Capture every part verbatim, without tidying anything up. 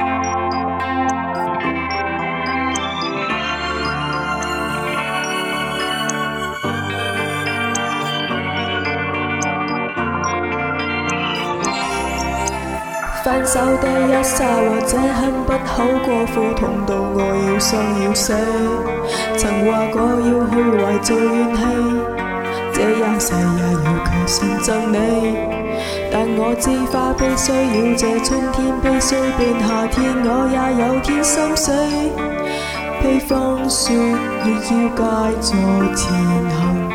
分手的一剎或者很不好過，苦痛到我要生要死。曾話過要去懷着怨氣，這一世也要強信憎你。但我知花必須要謝春天，必須變夏天，我也有天心死。披風雪亦要繼續前行。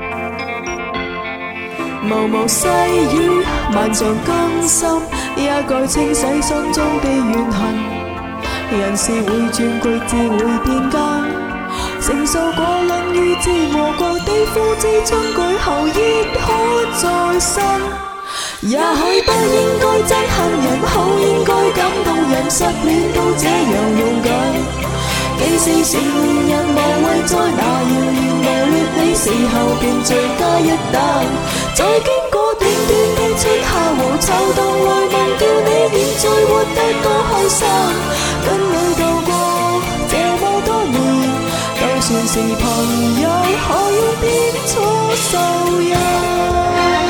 毛毛細雨漫上更深，也該清洗心中的怨恨。人是會轉，季節會變更，承受過冷雨折磨過的枯枝春季後亦可再生。也許不應該憎恨人，好應該感動人，失戀都這樣勇敢。既是成年人，無謂再拿謠言誣衊你，時候便罪加一擔。再經過短短的春夏和秋冬，來忘掉你，現在活得多開心。跟你度過這麼多年，就算是朋友，何用變錯仇人？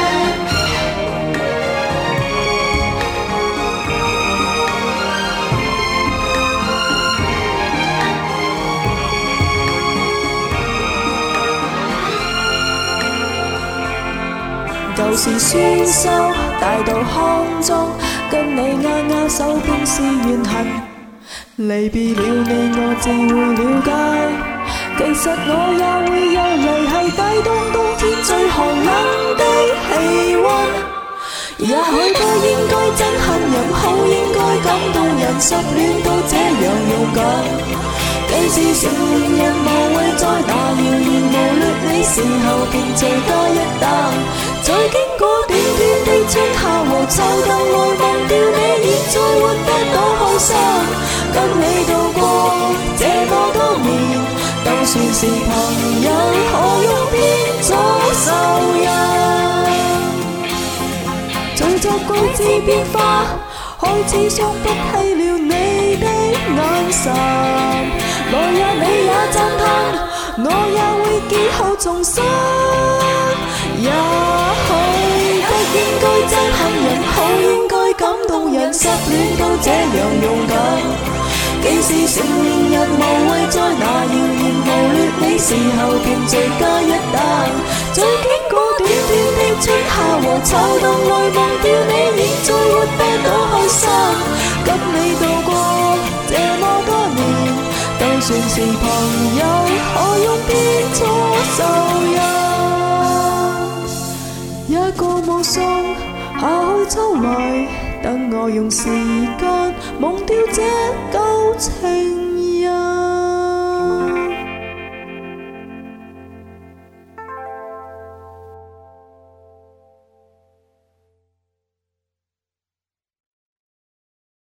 舊時酸收大道康莊，跟你握握手便是怨恨。離別了你我自會了解，其實我也會有離係大冬冬天最寒冷的氣溫。也許不應該憎恨人，好應該感動人，失戀都這樣勇敢。既是成年人，無謂再拿謠言誣衊你，時候便罪加一擔。再經過短短的春夏和秋冬，來忘掉你，現在活得多開心。跟你度過這麼多年，就算是朋友，何用變作仇人？隨着季節變化，開始想不起了你的眼神。來也你也讚嘆，我也會結後重生。也許不應該憎恨人，好應該感動人，失戀都這樣勇敢。既是成年人，無謂再拿謠言誣衊你，時候便罪加一擔。再經過短短的春夏和秋冬，來忘掉你，現在活得多開心。跟你度過這麼多年，就算是朋友，何用變錯仇人？一個目送下去秋來，等我用時間忘掉這舊情。